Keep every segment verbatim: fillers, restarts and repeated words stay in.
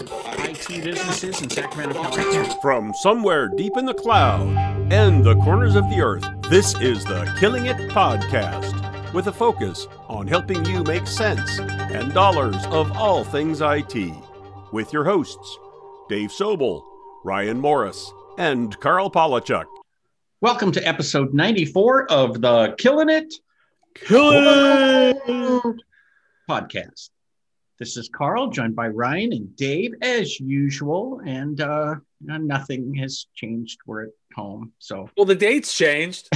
I T businesses in Sacramento, California. From somewhere deep in the cloud and the corners of the earth, this is the Killing It Podcast, with a focus on helping you make sense and dollars of all things I T. With your hosts, Dave Sobel, Ryan Morris, and Carl Polachuk. Welcome to episode ninety-four of the Killing It Killing It Podcast. This is Carl, joined by Ryan and Dave, as usual, and uh, nothing has changed. We're at home, so well, the date's changed.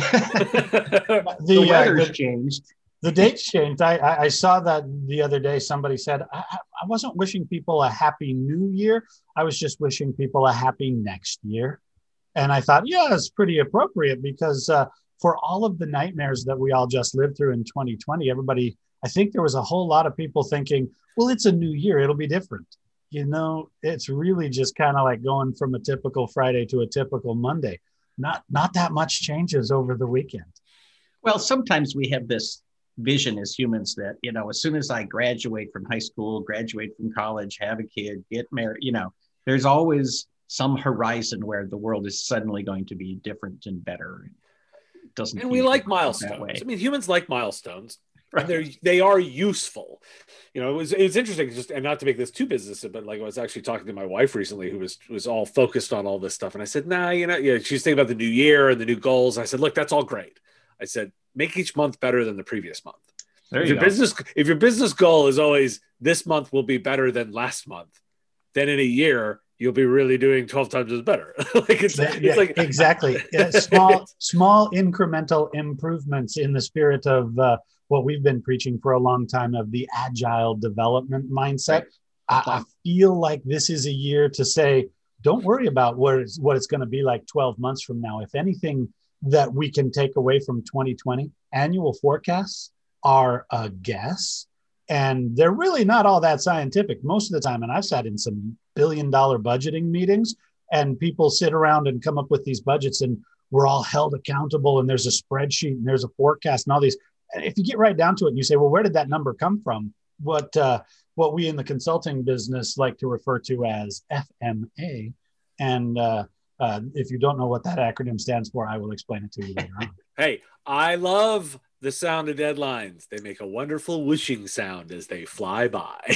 the, the weather's uh, the, changed. The date's changed. I, I, I saw that the other day. Somebody said I, I wasn't wishing people a happy new year. I was just wishing people a happy next year. And I thought, yeah, it's pretty appropriate because uh, for all of the nightmares that we all just lived through in twenty twenty, everybody, I think there was a whole lot of people thinking, well, it's a new year. It'll be different. You know, it's really just kind of like going from a typical Friday to a typical Monday. Not, not that much changes over the weekend. Well, sometimes we have this vision as humans that, you know, as soon as I graduate from high school, graduate from college, have a kid, get married, you know, there's always some horizon where the world is suddenly going to be different and better. It doesn't. And we like milestones. I mean, humans like milestones. Right. They're, they are useful. You know, it was, it was interesting just, and not to make this too business, but like I was actually talking to my wife recently who was, was all focused on all this stuff. And I said, nah, you know, yeah, she's thinking about the new year and the new goals. I said, look, that's all great. I said, make each month better than the previous month. There if you your go. business, if your business goal is always this month will be better than last month, then in a year, you'll be really doing twelve times as better. like it's, yeah, it's like exactly. Yeah, small, small incremental improvements in the spirit of uh, what we've been preaching for a long time of the agile development mindset. Right. I, I feel like this is a year to say, don't worry about what it's, what it's going to be like twelve months from now. If anything that we can take away from twenty twenty, annual forecasts are a guess. And they're really not all that scientific most of the time. And I've sat in some billion dollar budgeting meetings and people sit around and come up with these budgets and we're all held accountable and there's a spreadsheet and there's a forecast and all these. And if you get right down to it and you say, well, where did that number come from? What, uh, what we in the consulting business like to refer to as F M A. And uh, uh, if you don't know what that acronym stands for, I will explain it to you later on. Hey, I love the sound of deadlines. They make a wonderful whooshing sound as they fly by.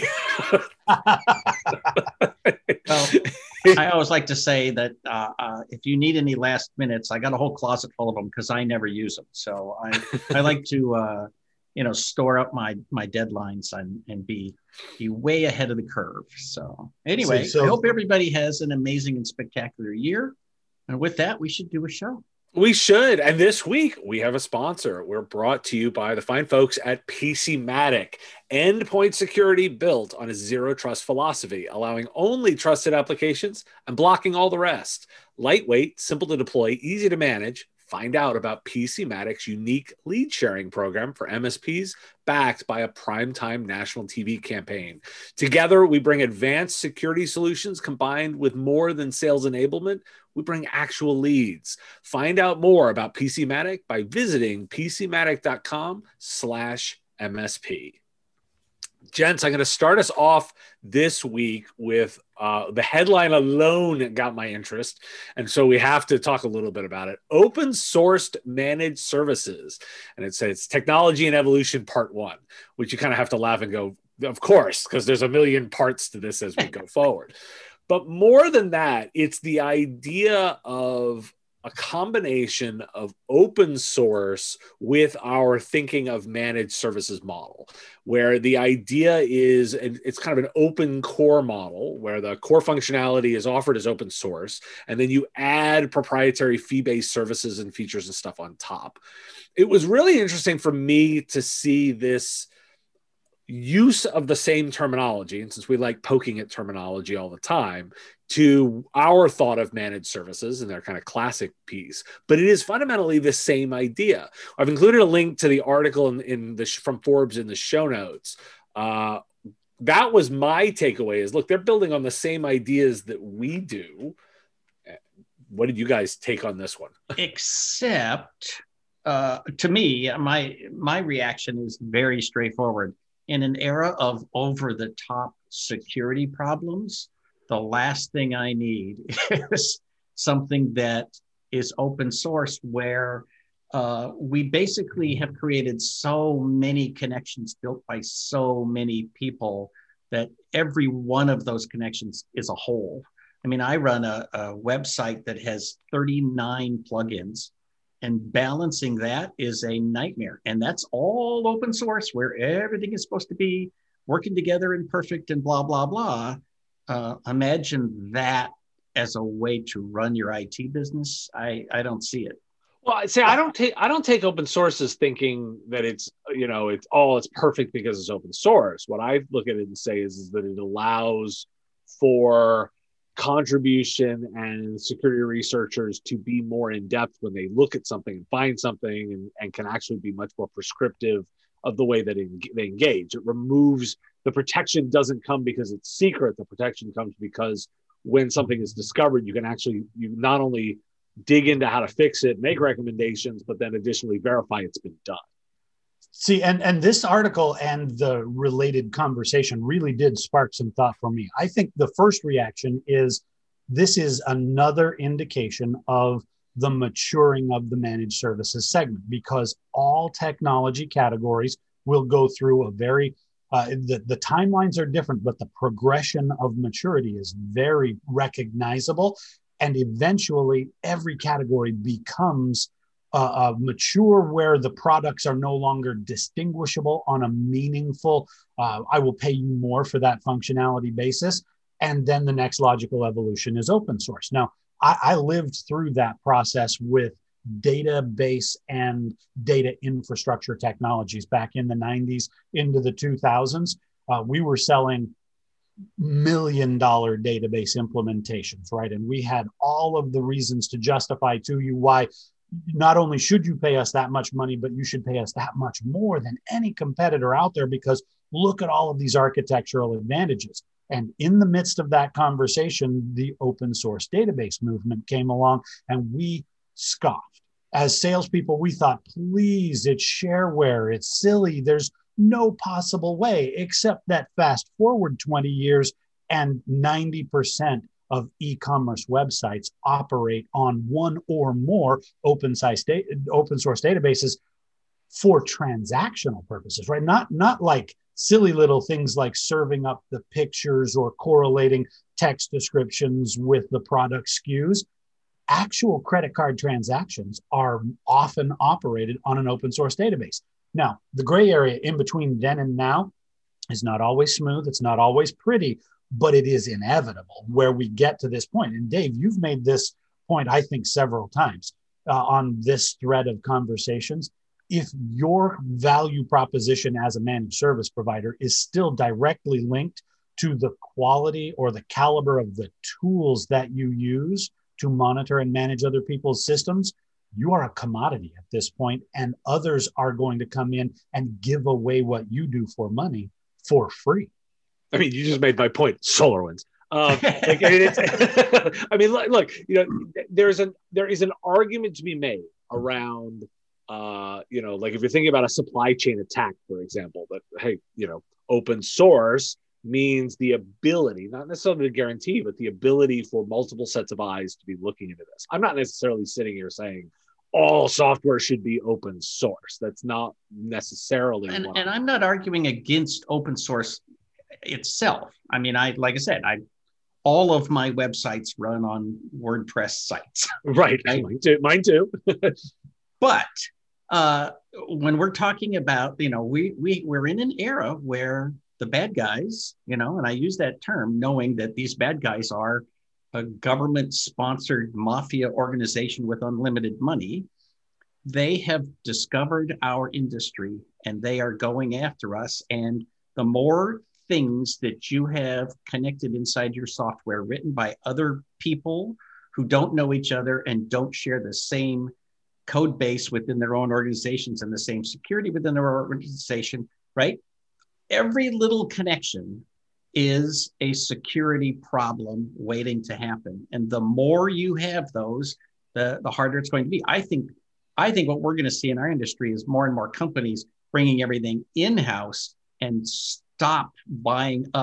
Well, I always like to say that uh, uh, if you need any last minutes, I got a whole closet full of them because I never use them. So I, I like to, uh, you know, store up my my deadlines and, and be be way ahead of the curve. So anyway, So- so- I hope everybody has an amazing and spectacular year. And with that, we should do a show. We should. And this week we have a sponsor. We're brought to you by the fine folks at PCmatic. Endpoint security built on a zero trust philosophy, allowing only trusted applications and blocking all the rest. Lightweight, simple to deploy, easy to manage. Find out about PCmatic's unique lead sharing program for M S Ps backed by a primetime national T V campaign. Together, we bring advanced security solutions combined with more than sales enablement. We bring actual leads. Find out more about PCmatic by visiting PCmatic.com slash MSP. Gents, I'm going to start us off this week with uh, the headline alone got my interest. And so we have to talk a little bit about it. Open sourced managed services. And it says technology and evolution part one, which you kind of have to laugh and go, of course, because there's a million parts to this as we go forward. But more than that, it's the idea of a combination of open source with our thinking of managed services model, where the idea is, and it's kind of an open core model where the core functionality is offered as open source, and then you add proprietary fee-based services and features and stuff on top. It was really interesting for me to see this use of the same terminology, and since we like poking at terminology all the time, to our thought of managed services and their kind of classic piece, but it is fundamentally the same idea. I've included a link to the article in, in the from Forbes in the show notes. Uh, that was my takeaway is, look, they're building on the same ideas that we do. What did you guys take on this one? Except, uh, to me, my my reaction is very straightforward. In an era of over-the-top security problems, the last thing I need is something that is open source, where uh, we basically have created so many connections built by so many people that every one of those connections is a whole. I mean, I run a, a website that has thirty-nine plugins, and balancing that is a nightmare. And that's all open source, where everything is supposed to be working together and perfect and blah, blah, blah. Uh, imagine that as a way to run your I T business. I, I don't see it. Well, I say I don't take I don't take open source as thinking that it's, you know, it's all it's perfect because it's open source. What I look at it and say is, is that it allows for contribution and security researchers to be more in depth when they look at something and find something, and, and can actually be much more prescriptive of the way that it, they engage. It removes, the protection doesn't come because it's secret. The protection comes because when something is discovered, you can actually, you not only dig into how to fix it, make recommendations, but then additionally verify it's been done. See, and, and this article and the related conversation really did spark some thought for me. I think the first reaction is this is another indication of the maturing of the managed services segment, because all technology categories will go through a very, uh, the, the timelines are different, but the progression of maturity is very recognizable. And eventually every category becomes Uh, uh, mature, where the products are no longer distinguishable on a meaningful, uh, I will pay you more for that functionality basis. And then the next logical evolution is open source. Now, I, I lived through that process with database and data infrastructure technologies back in the nineties into the two thousands. Uh, we were selling million dollar database implementations, right? And we had all of the reasons to justify to you why not only should you pay us that much money, but you should pay us that much more than any competitor out there, because look at all of these architectural advantages. And in the midst of that conversation, the open source database movement came along, and we scoffed. As salespeople, we thought, please, it's shareware, it's silly. There's no possible way, except that fast forward twenty years and ninety percent of e-commerce websites operate on one or more open source, da- open source databases for transactional purposes, right? Not, not like silly little things like serving up the pictures or correlating text descriptions with the product S K Us. Actual credit card transactions are often operated on an open source database. Now, the gray area in between then and now is not always smooth. It's not always pretty, but it is inevitable where we get to this point. And Dave, you've made this point, I think, several times uh, on this thread of conversations. If your value proposition as a managed service provider is still directly linked to the quality or the caliber of the tools that you use to monitor and manage other people's systems, you are a commodity at this point, and others are going to come in and give away what you do for money for free. I mean, you just made my point. SolarWinds. Um, like, it's, I mean, look, look, you know, there's an there is an argument to be made around, uh, you know, like if you're thinking about a supply chain attack, for example, that hey, you know, open source means the ability, not necessarily the guarantee, but the ability for multiple sets of eyes to be looking into this. I'm not necessarily sitting here saying all software should be open source. That's not necessarily. And, what and I'm, I'm not arguing against open source itself. I mean, I like I said, I all of my websites run on WordPress sites. Right, right? mine too. Mine too. But uh, when we're talking about, you know, we we we're in an era where the bad guys, you know, and I use that term knowing that these bad guys are a government-sponsored mafia organization with unlimited money. They have discovered our industry and they are going after us. And the more things that you have connected inside your software written by other people who don't know each other and don't share the same code base within their own organizations and the same security within their organization, right? Every little connection is a security problem waiting to happen. And the more you have those, the, the harder it's going to be. I think, I think what we're going to see in our industry is more and more companies bringing everything in-house and stop buying up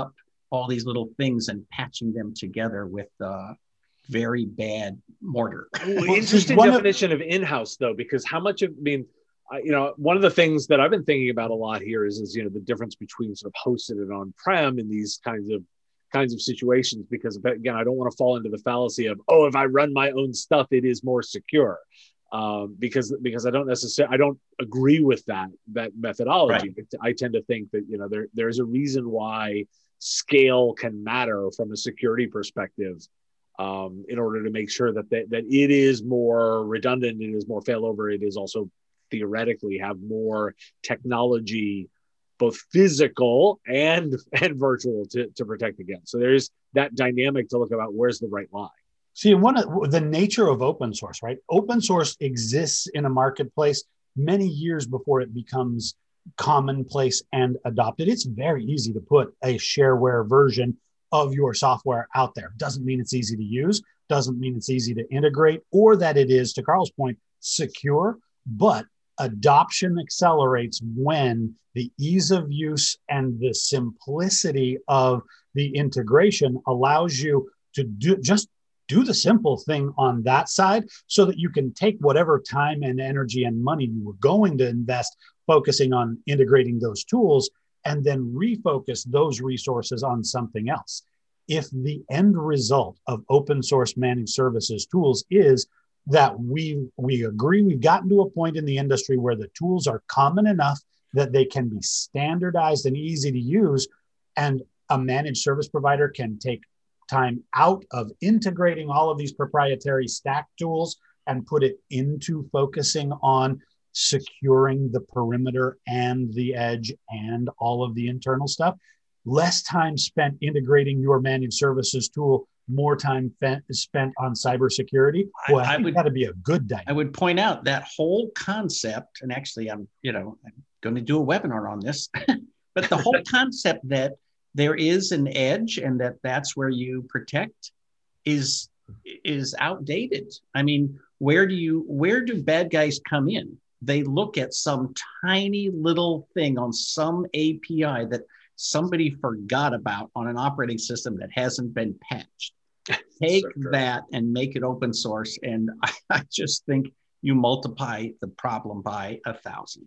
all these little things and patching them together with uh, very bad mortar. Ooh, interesting definition of, of in-house, though, because how much of, I mean, I, you know, one of the things that I've been thinking about a lot here is, is, you know, the difference between sort of hosted and on-prem in these kinds of kinds of situations, because again, I don't want to fall into the fallacy of, oh, if I run my own stuff, it is more secure. Um, because because I don't necessarily I don't agree with that that methodology. Right. I tend to think that, you know, there there's a reason why scale can matter from a security perspective, um, in order to make sure that that, that it is more redundant, it is more failover, it is also theoretically have more technology, both physical and and virtual, to, to protect against. So there's that dynamic to look about where's the right line. See, one of the nature of open source, right? Open source exists in a marketplace many years before it becomes commonplace and adopted. It's very easy to put a shareware version of your software out there. Doesn't mean it's easy to use, doesn't mean it's easy to integrate, or that it is, to Carl's point, secure, but adoption accelerates when the ease of use and the simplicity of the integration allows you to do just do the simple thing on that side, so that you can take whatever time and energy and money you were going to invest focusing on integrating those tools, and then refocus those resources on something else. If the end result of open source managed services tools is that we we agree we've gotten to a point in the industry where the tools are common enough that they can be standardized and easy to use, and a managed service provider can take time out of integrating all of these proprietary stack tools and put it into focusing on securing the perimeter and the edge and all of the internal stuff. Less time spent integrating your managed services tool, more time spent on cybersecurity. Well, I, I, I think would, that'd be a good dynamic. I would point out that whole concept, and actually I'm, you know, I'm going to do a webinar on this, but the whole concept that there is an edge and that that's where you protect is is outdated. I mean, where do you where do bad guys come in? They look at some tiny little thing on some A P I that somebody forgot about on an operating system that hasn't been patched. Take so that and make it open source, and I, I just think you multiply the problem by a thousand.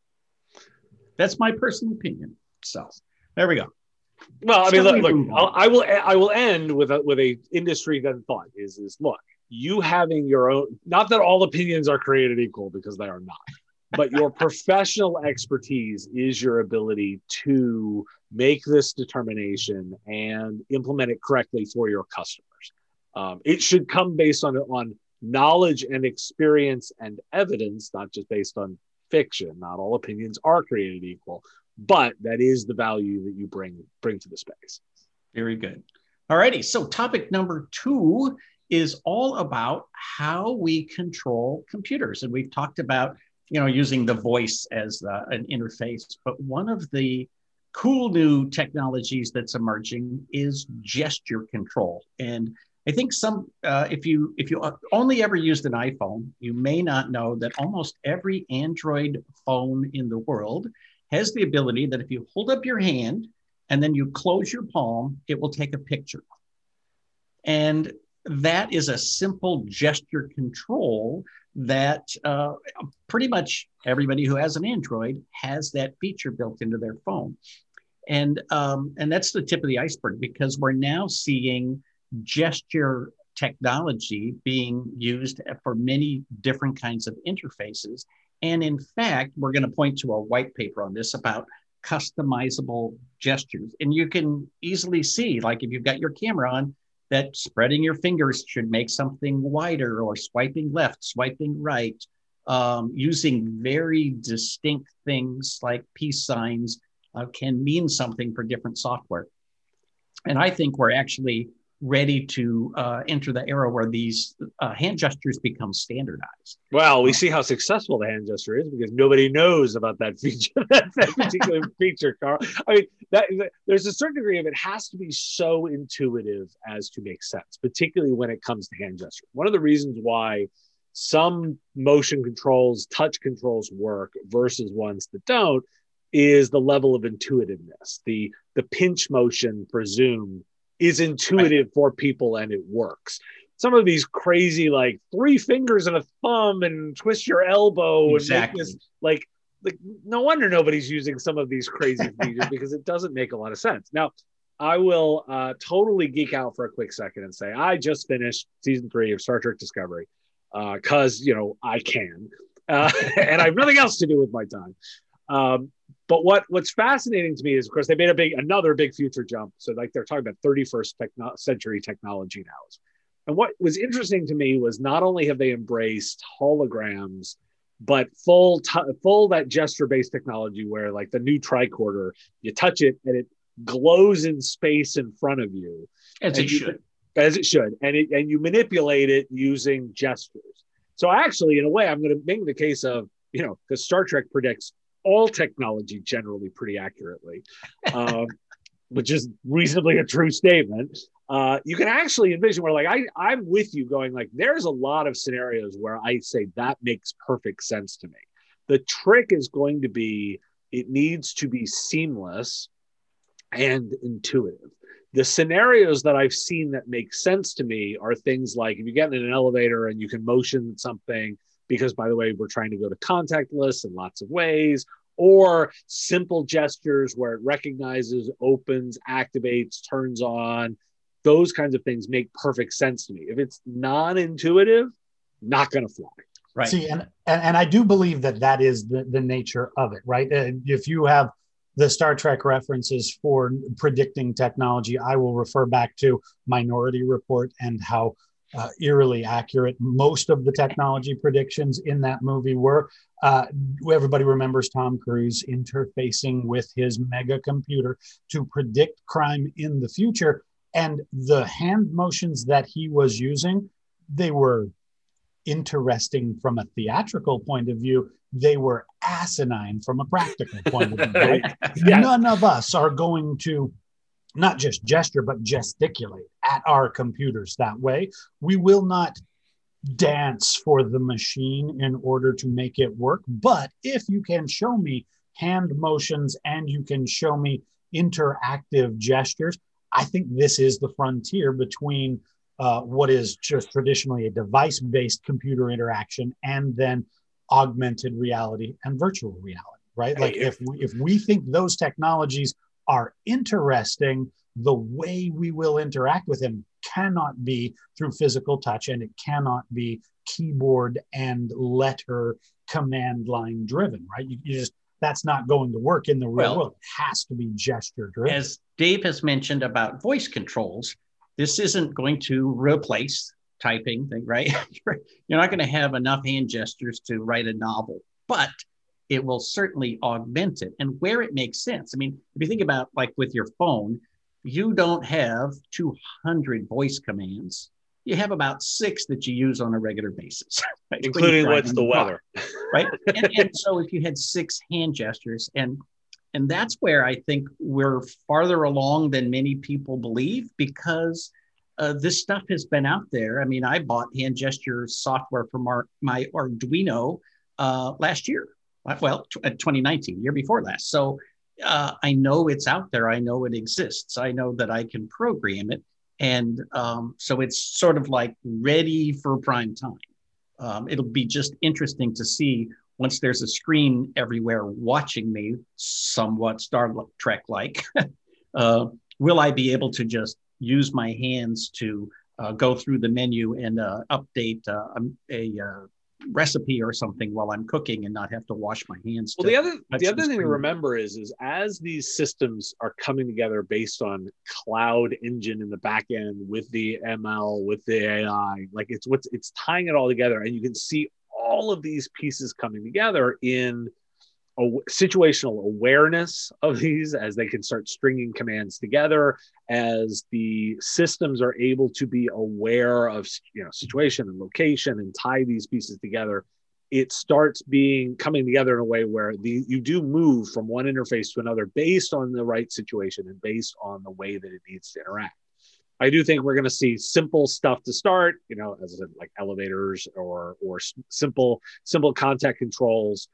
That's my personal opinion. So there we go. Well, I mean, look, look I'll, I will I will end with a with a industry then thought is is look, you having your own, not that all opinions are created equal, because they are not, but your professional expertise is your ability to make this determination and implement it correctly for your customers. Um, it should come based on on knowledge and experience and evidence, not just based on fiction. Not all opinions are created equal, but that is the value that you bring bring to the space. Very good. All righty. So topic number two is all about how we control computers. And we've talked about, you know, using the voice as the, an interface, but one of the cool new technologies that's emerging is gesture control. And I think some, uh, if you if you only ever used an iPhone, you may not know that almost every Android phone in the world has the ability that if you hold up your hand and then you close your palm, it will take a picture. And that is a simple gesture control that uh, pretty much everybody who has an Android has that feature built into their phone. And, um, and that's the tip of the iceberg, because we're now seeing gesture technology being used for many different kinds of interfaces. And in fact, we're going to point to a white paper on this about customizable gestures. And you can easily see, like if you've got your camera on, that spreading your fingers should make something wider, or swiping left, swiping right, um, using very distinct things like peace signs uh, can mean something for different software. And I think we're actually ready to uh, enter the era where these uh, hand gestures become standardized. Well, we see how successful the hand gesture is because nobody knows about that feature, that, that particular feature, Carl. I mean, that, that, there's a certain degree of it has to be so intuitive as to make sense, particularly when it comes to hand gesture. One of the reasons why some motion controls, touch controls work versus ones that don't is the level of intuitiveness. The the pinch motion for Zoom is intuitive right. for people and it works. Some of these crazy, like three fingers and a thumb and twist your elbow exactly. and make this like, like no wonder nobody's using some of these crazy features because it doesn't make a lot of sense. Now, I will uh, totally geek out for a quick second and say I just finished season three of Star Trek Discovery because, uh, you know, I can. Uh, and I have nothing else to do with my time. Um, but what what's fascinating to me is, of course, they made a big another big future jump. So like they're talking about thirty-first techno- century technology now. And what was interesting to me was not only have they embraced holograms, but full t- full that gesture-based technology where like the new tricorder, you touch it and it glows in space in front of you. As it you, should. As it should. And it and you manipulate it using gestures. So actually, in a way, I'm going to make the case of, you know, because Star Trek predicts all technology generally pretty accurately, um, which is reasonably a true statement. Uh, you can actually envision where like, I, I'm with you going like, there's a lot of scenarios where I say that makes perfect sense to me. The trick is going to be, it needs to be seamless and intuitive. The scenarios that I've seen that make sense to me are things like if you get in an elevator and you can motion something, because by the way, we're trying to go to contactless in lots of ways, or simple gestures where it recognizes, opens, activates, turns on. Those kinds of things make perfect sense to me. If it's non-intuitive, not going to fly. Right. See, and, and and I do believe that that is the, the nature of it, right? Uh, if you have the Star Trek references for predicting technology, I will refer back to Minority Report and how uh, eerily accurate most of the technology predictions in that movie were. Uh, everybody remembers Tom Cruise interfacing with his mega computer to predict crime in the future. And the hand motions that he was using, they were interesting from a theatrical point of view. They were asinine from a practical point of view. Right? Yeah. None of us are going to not just gesture, but gesticulate at our computers that way. We will not dance for the machine in order to make it work. But if you can show me hand motions and you can show me interactive gestures, I think this is the frontier between uh, what is just traditionally a device-based computer interaction and then augmented reality and virtual reality, right? Like if we, if we think those technologies are interesting, the way we will interact with them cannot be through physical touch, and it cannot be keyboard and letter command line driven, right? You, you just, that's not going to work in the real well, world. It has to be gesture driven. As Dave has mentioned about voice controls, this isn't going to replace typing thing, right? You're not going to have enough hand gestures to write a novel, but it will certainly augment it. And where it makes sense. I mean, if you think about like with your phone, you don't have two hundred voice commands. You have about six that you use on a regular basis. Right? Including what's the weather. Right? And, and so if you had six hand gestures, and and that's where I think we're farther along than many people believe, because uh, this stuff has been out there. I mean, I bought hand gesture software from our, my Arduino uh, last year. Well, twenty nineteen, year before last. So uh, I know it's out there. I know it exists. I know that I can program it. And um, so it's sort of like ready for prime time. Um, it'll be just interesting to see once there's a screen everywhere watching me, somewhat Star Trek-like, uh, will I be able to just use my hands to uh, go through the menu and uh, update uh, a, a uh, recipe or something while I'm cooking and not have to wash my hands? Well, the other the other thing to remember is is as these systems are coming together based on cloud engine in the back end with the M L, with the A I, like it's what's it's tying it all together, and you can see all of these pieces coming together in a situational awareness of these as they can start stringing commands together, as the systems are able to be aware of, you know, situation and location and tie these pieces together. It starts being coming together in a way where the you do move from one interface to another based on the right situation and based on the way that it needs to interact. I do think we're going to see simple stuff to start, you know, as I said, like elevators or or simple simple contact controls.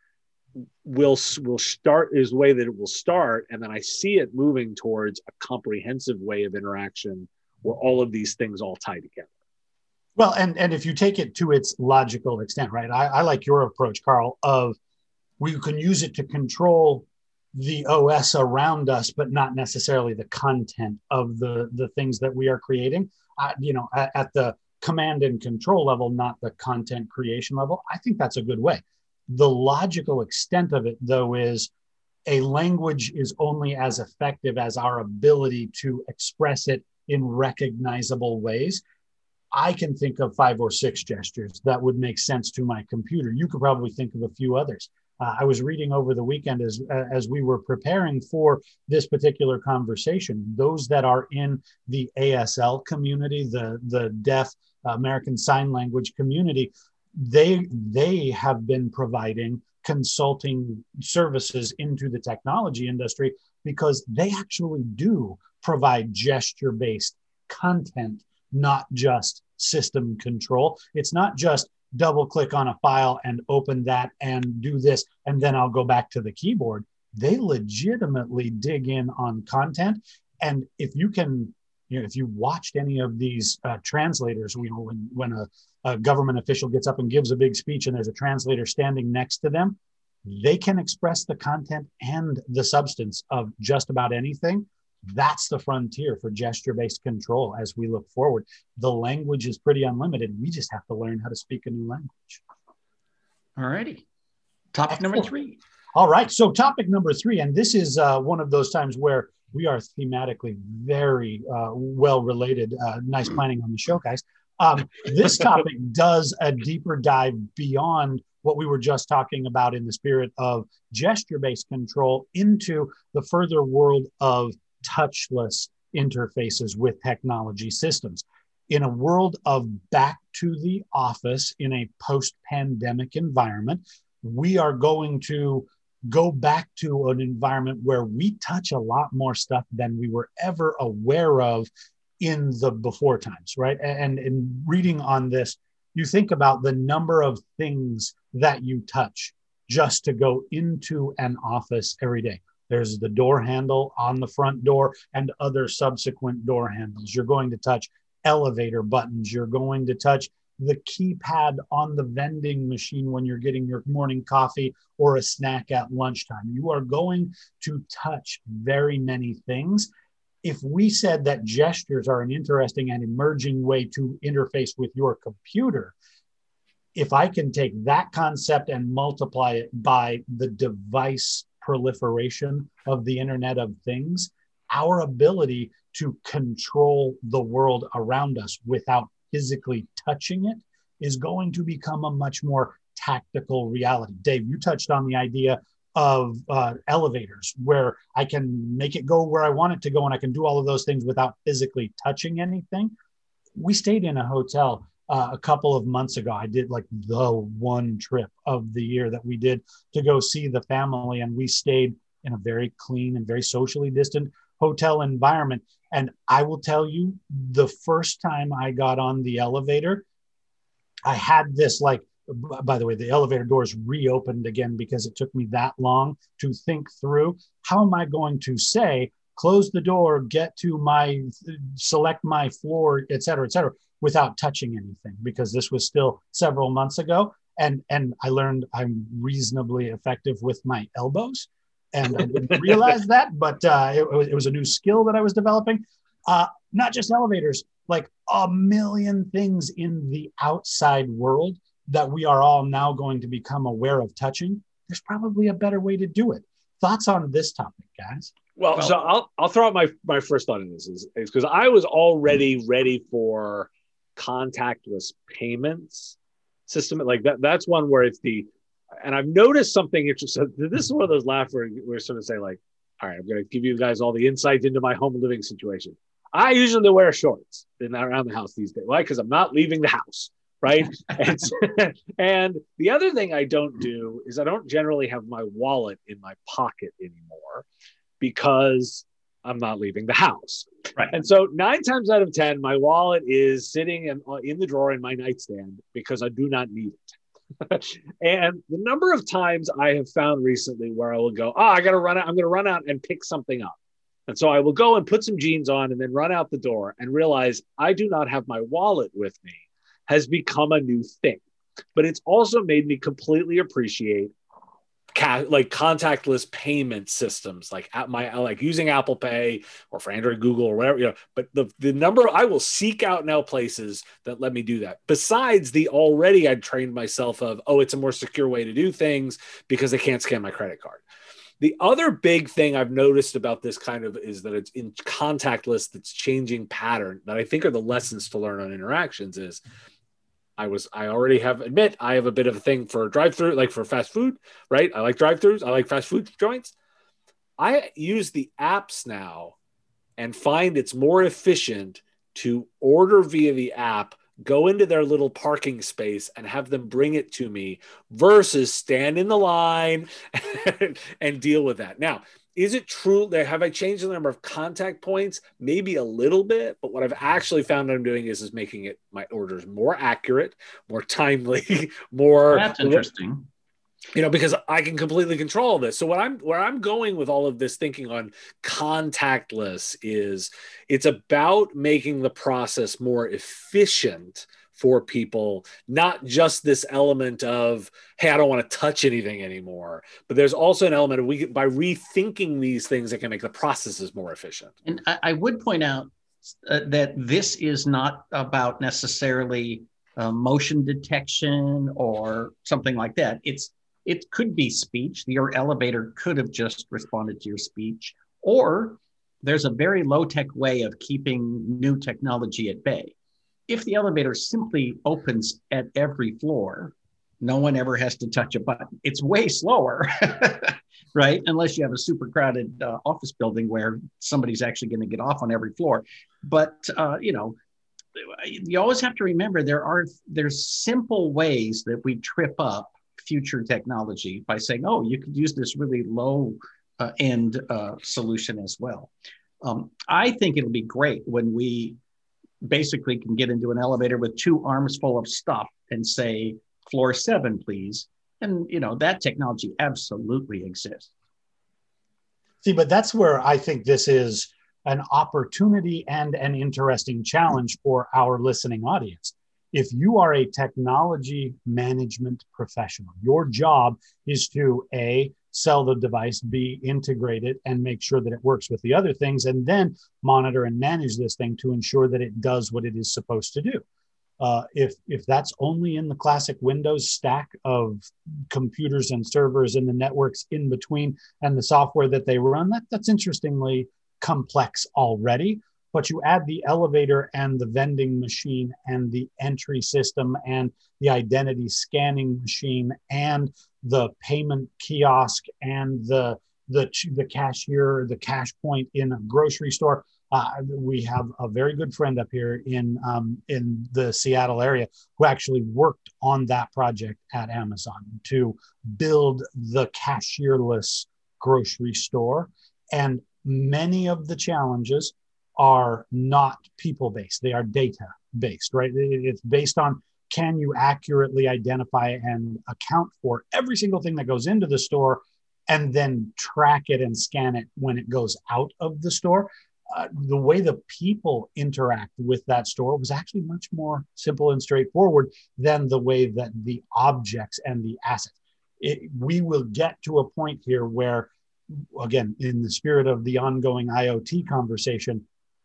will will start is the way that it will start, and then I see it moving towards a comprehensive way of interaction where all of these things all tie together. Well, and and if you take it to its logical extent, right? I, I like your approach, Carl, of we can use it to control the O S around us, but not necessarily the content of the the things that we are creating. Uh, you know, at, at the command and control level, not the content creation level. I think that's a good way. The logical extent of it, though, is a language is only as effective as our ability to express it in recognizable ways. I can think of five or six gestures that would make sense to my computer. You could probably think of a few others. Uh, I was reading over the weekend as uh, as we were preparing for this particular conversation, those that are in the A S L community, the, the Deaf American Sign Language community, they they have been providing consulting services into the technology industry because they actually do provide gesture-based content, not just system control. It's not just double click on a file and open that and do this, and then I'll go back to the keyboard. They legitimately dig in on content. And if you can, you know, if you watched any of these uh, translators, you know, when, when a, a government official gets up and gives a big speech and there's a translator standing next to them, they can express the content and the substance of just about anything. That's the frontier for gesture-based control as we look forward. The language is pretty unlimited. We just have to learn how to speak a new language. All righty. Topic number three. All right. So topic number three, and this is uh, one of those times where we are thematically very uh, well related. Uh, nice planning on the show, guys. Um, this topic does a deeper dive beyond what we were just talking about in the spirit of gesture-based control into the further world of touchless interfaces with technology systems. In a world of back to the office in a post-pandemic environment, we are going to go back to an environment where we touch a lot more stuff than we were ever aware of in the before times, right? And in reading on this, you think about the number of things that you touch just to go into an office every day. There's the door handle on the front door and other subsequent door handles. You're going to touch elevator buttons. You're going to touch the keypad on the vending machine when you're getting your morning coffee or a snack at lunchtime. You are going to touch very many things. If we said that gestures are an interesting and emerging way to interface with your computer, if I can take that concept and multiply it by the device proliferation of the Internet of Things, our ability to control the world around us without physically touching it is going to become a much more tactical reality. Dave, you touched on the idea of uh, elevators, where I can make it go where I want it to go, and I can do all of those things without physically touching anything. We stayed in a hotel uh, a couple of months ago. I did like the one trip of the year that we did to go see the family, and we stayed in a very clean and very socially distant hotel environment. And I will tell you, the first time I got on the elevator, I had this like, by the way, the elevator doors reopened again because it took me that long to think through, how am I going to say, close the door, get to my, select my floor, et cetera, et cetera, without touching anything, because this was still several months ago. And, and I learned I'm reasonably effective with my elbows. And I didn't realize that, but uh, it, it was a new skill that I was developing. Uh, not just elevators, like a million things in the outside world that we are all now going to become aware of touching. There's probably a better way to do it. Thoughts on this topic, guys? Well, well so I'll I'll throw out my my first thought in this is because I was already ready for contactless payments system. Like that, that's one where it's the, and I've noticed something interesting. This is one of those laughs where we're sort of say like, all right, I'm going to give you guys all the insight into my home living situation. I usually wear shorts in around the house these days. Why? Because I'm not leaving the house. Right. and, and the other thing I don't do is I don't generally have my wallet in my pocket anymore because I'm not leaving the house. Right. And so nine times out of ten, my wallet is sitting in, in the drawer in my nightstand because I do not need it. And the number of times I have found recently where I will go, oh, I got to run out. I'm going to run out and pick something up. And so I will go and put some jeans on and then run out the door and realize I do not have my wallet with me has become a new thing. But it's also made me completely appreciate ca- like contactless payment systems, like at my like using Apple Pay or for Android, Google or whatever. You know, but the the number I will seek out now places that let me do that. Besides the already I'd trained myself of, oh, it's a more secure way to do things because they can't scan my credit card. The other big thing I've noticed about this kind of is that it's in contactless that's changing pattern that I think are the lessons to learn on interactions is I was, I already have admit I have a bit of a thing for drive-through, like for fast food, right? I like drive-throughs. I like fast food joints. I use the apps now and find it's more efficient to order via the app, go into their little parking space and have them bring it to me versus stand in the line and, and deal with that. Now, is it true that have I changed the number of contact points? Maybe a little bit, but what I've actually found I'm doing is, is making it my orders more accurate, more timely, more. That's interesting. You know, because I can completely control this. So what I'm where I'm going with all of this thinking on contactless is it's about making the process more efficient for people, not just this element of, hey, I don't want to touch anything anymore. But there's also an element of we by rethinking these things that can make the processes more efficient. And I, I would point out uh, that this is not about necessarily uh, motion detection or something like that. It's It could be speech. Your elevator could have just responded to your speech. Or there's a very low-tech way of keeping new technology at bay. If the elevator simply opens at every floor, no one ever has to touch a button. It's way slower, right? Unless you have a super crowded uh, office building where somebody's actually going to get off on every floor. But, uh, you know, you always have to remember there are there's simple ways that we trip up future technology by saying, oh, you could use this really low uh, end uh, solution as well. Um, I think it'll be great when we basically can get into an elevator with two arms full of stuff and say, floor seven, please. And, you know, that technology absolutely exists. See, but that's where I think this is an opportunity and an interesting challenge for our listening audience. If you are a technology management professional, your job is to A, sell the device, B, integrate it and make sure that it works with the other things, and then monitor and manage this thing to ensure that it does what it is supposed to do. Uh, if, if that's only in the classic Windows stack of computers and servers and the networks in between and the software that they run, that, that's interestingly complex already. But you add the elevator and the vending machine and the entry system and the identity scanning machine and the payment kiosk and the the, the cashier, the cash point in a grocery store. Uh, we have a very good friend up here in um, in the Seattle area who actually worked on that project at Amazon to build the cashierless grocery store. And many of the challenges are not people-based. They are data-based, right? It's based on, can you accurately identify and account for every single thing that goes into the store and then track it and scan it when it goes out of the store? Uh, the way the people interact with that store was actually much more simple and straightforward than the way that the objects and the assets. It, we will get to a point here where, again, in the spirit of the ongoing IoT conversation,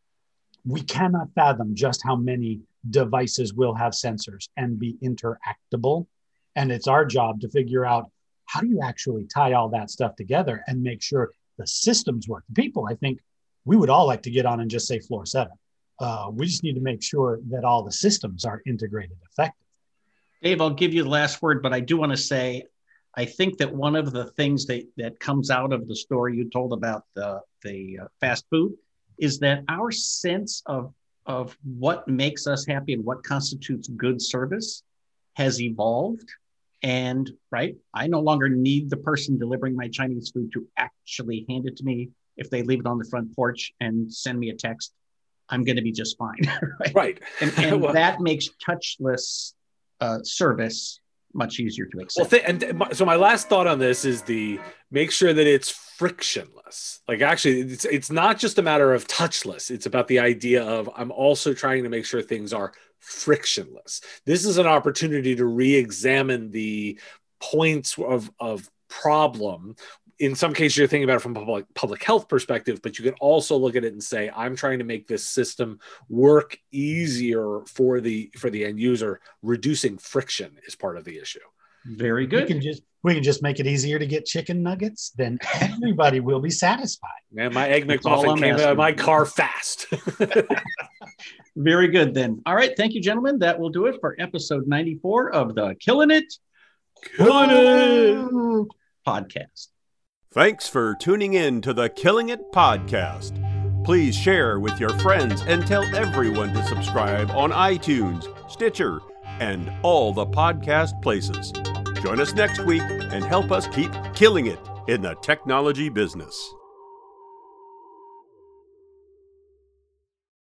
we cannot fathom just how many devices will have sensors and be interactable. And it's our job to figure out, how do you actually tie all that stuff together and make sure the systems work? The people, I think, we would all like to get on and just say floor seven. Uh, we just need to make sure that all the systems are integrated effectively. Dave, I'll give you the last word, but I do want to say, I think that one of the things that, that comes out of the story you told about the, the uh, fast food is that our sense of, of what makes us happy and what constitutes good service has evolved. And right, I no longer need the person delivering my Chinese food to actually hand it to me. If they leave it on the front porch and send me a text, I'm going to be just fine. Right. Right. And, and well, that makes touchless uh, service much easier to accept. Well, th- and my, so my last thought on this is the make sure that it's frictionless. Like actually, it's it's not just a matter of touchless. It's about the idea of I'm also trying to make sure things are frictionless. This is an opportunity to re-examine the points of of problem. In some cases, you're thinking about it from a public, public health perspective, but you can also look at it and say, I'm trying to make this system work easier for the for the end user. Reducing friction is part of the issue. Very good. We can just we can just make it easier to get chicken nuggets. Then everybody will be satisfied. Man, my egg That's all McMuffin I'm came out of asking. my car fast. Very good then. All right. Thank you, gentlemen. That will do it for episode ninety-four of the Killing It Killing It podcast. Thanks for tuning in to the Killing It podcast. Please share with your friends and tell everyone to subscribe on iTunes, Stitcher, and all the podcast places. Join us next week and help us keep killing it in the technology business.